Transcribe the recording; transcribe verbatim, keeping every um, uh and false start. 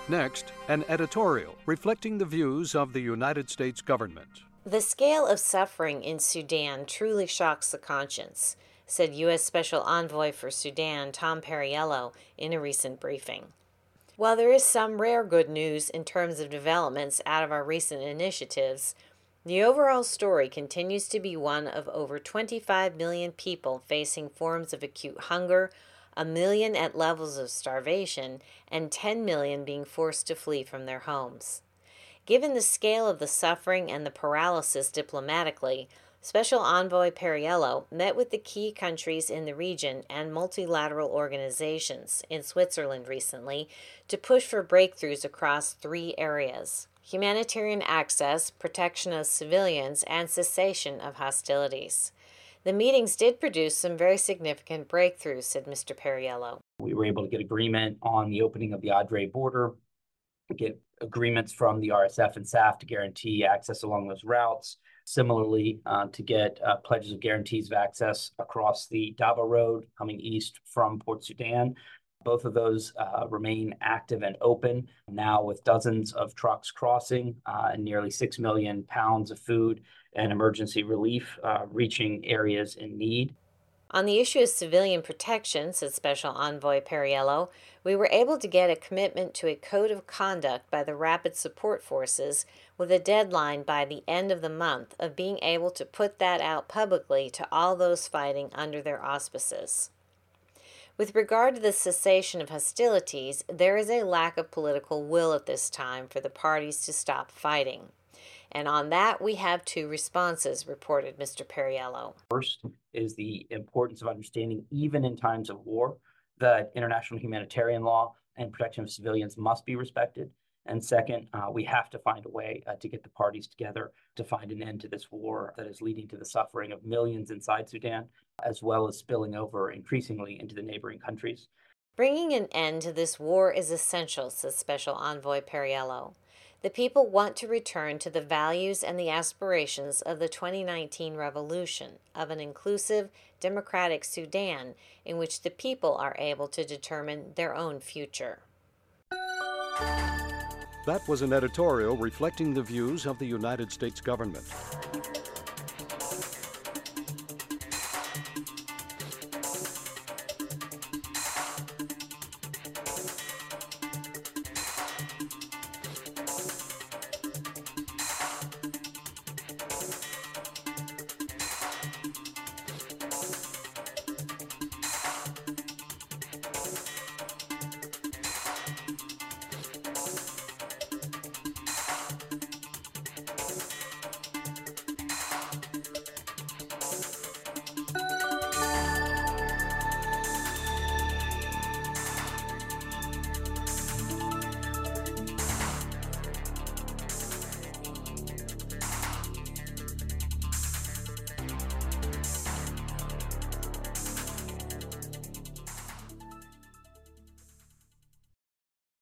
Next, an editorial reflecting the views of the United States government. The scale of suffering in Sudan truly shocks the conscience, said U S Special Envoy for Sudan Tom Perriello in a recent briefing. While there is some rare good news in terms of developments out of our recent initiatives, the overall story continues to be one of over twenty-five million people facing forms of acute hunger, a million at levels of starvation, and ten million being forced to flee from their homes. Given the scale of the suffering and the paralysis diplomatically, Special Envoy Perriello met with the key countries in the region and multilateral organizations in Switzerland recently to push for breakthroughs across three areas: humanitarian access, protection of civilians, and cessation of hostilities. The meetings did produce some very significant breakthroughs, said Mister Perriello. We were able to get agreement on the opening of the Adre border, get agreements from the R S F and S A F to guarantee access along those routes. Similarly, uh, to get uh, pledges of guarantees of access across the Daba Road coming east from Port Sudan. Both of those uh, remain active and open now, with dozens of trucks crossing uh, and nearly six million pounds of food and emergency relief uh, reaching areas in need. On the issue of civilian protection, said Special Envoy Perriello, we were able to get a commitment to a code of conduct by the Rapid Support Forces with a deadline by the end of the month of being able to put that out publicly to all those fighting under their auspices. With regard to the cessation of hostilities, there is a lack of political will at this time for the parties to stop fighting. And on that, we have two responses, reported Mister Perriello. First is the importance of understanding, even in times of war, that international humanitarian law and protection of civilians must be respected. And second, uh, we have to find a way uh, to get the parties together to find an end to this war that is leading to the suffering of millions inside Sudan, as well as spilling over increasingly into the neighboring countries. Bringing an end to this war is essential, says Special Envoy Perriello. The people want to return to the values and the aspirations of the twenty nineteen revolution, of an inclusive, democratic Sudan in which the people are able to determine their own future. That was an editorial reflecting the views of the United States government.